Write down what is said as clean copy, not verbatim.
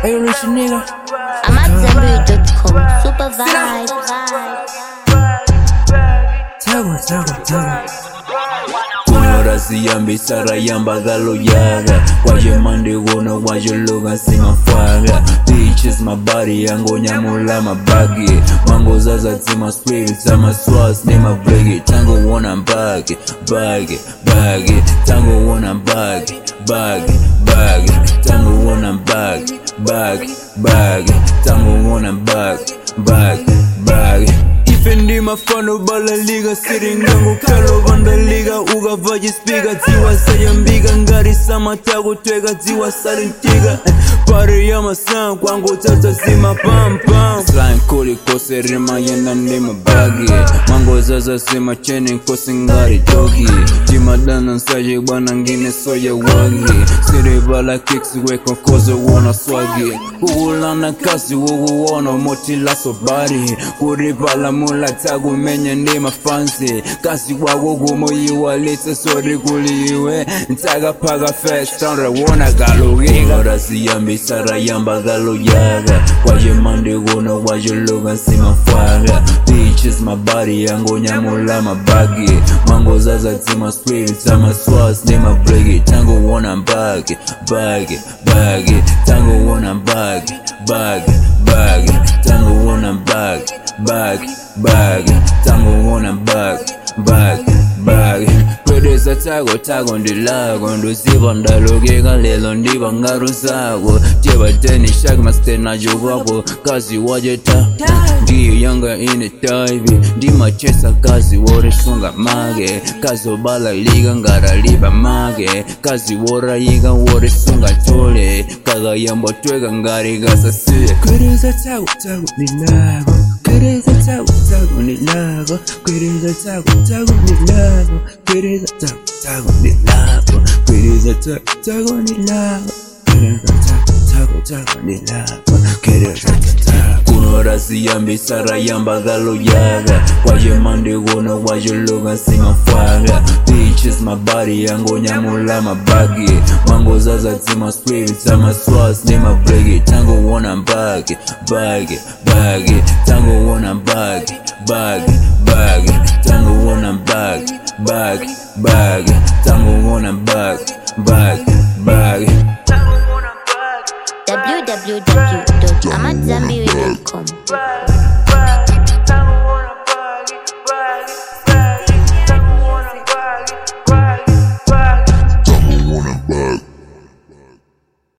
Are you rich, nigga? I'm at Zenberry.com. Super vibe. Rasiyambi sarayamba galo yaga Waje mande wona waje loga sima faga Bitches my body yango nyamula mabagi Mango zaza tima spirits ama swas nima brigi Tango wona mbagi, bagi, bagi Tango wona mbagi, bagi, bagi Tango wona mbagi, bagi, bagi Tango wona mbagi, bagi, bagi Fendi mafano bala liga sitting ngango kalo banda liga uga vaji spiga tiwa sayambiga ngari sama tago twega tiwa salintiga pare ya masan kwangu tata sima pam pam slime kuli kose rima yena nima bagi mango zaza sima cheni kose ngari dogi jima dana nsaje bwana ngine soya wagi siri bala kicks weko koze wana swagi kuulana kasi wugu wono moti laso bari kuri bala mula tagu menye ndima fancy kasi wago gumo yiwa lisa sori kuliwe ntaga paga fest tanra wona galo giga rasi yambi sara yamba galo yaga waje mande wona waje loga sima faga bitches my body yango nyamula mabagi mango zaza tima spirits ama swas nima brigi tango wona mbagi bagi bagi tango wona mbagi bagi bagi tango wona mbagi bagi bagi tango wona mbagi bagi bagi Kwedeza tago ndilago nduziva ndalogeka lelo ndiva ngarusago Jeba teni shag mastena jogwako kazi wajeta Ndiyo yanga ine taivi Ndima chesa kazi wore sunga mage Kazi obala liga ngara liba mage Kazi wora yiga wore sunga tole Kaga yambo twega ngari gasa siye Kwedeza tago ndilago Kwedeza tago ndilago Kwedeza tago ndilago Kwedeza tago ndilago Kwedeza tago ndilago Kwedeza tago ndilago Kwedeza tago Kuno rasi yambi sara yamba galo yaga Waje mande wona waje loga sima faga Bitches my body yango nyamula mabagi Mango zaza tima spirits ama swas nima brigi Tango wona mbagi, bagi, bagi Tango wona mbagi, bagi, bagi Tango wona mbagi, bagi, bagi Tango wona mbagi, bagi, bagi www.amatzambiri.com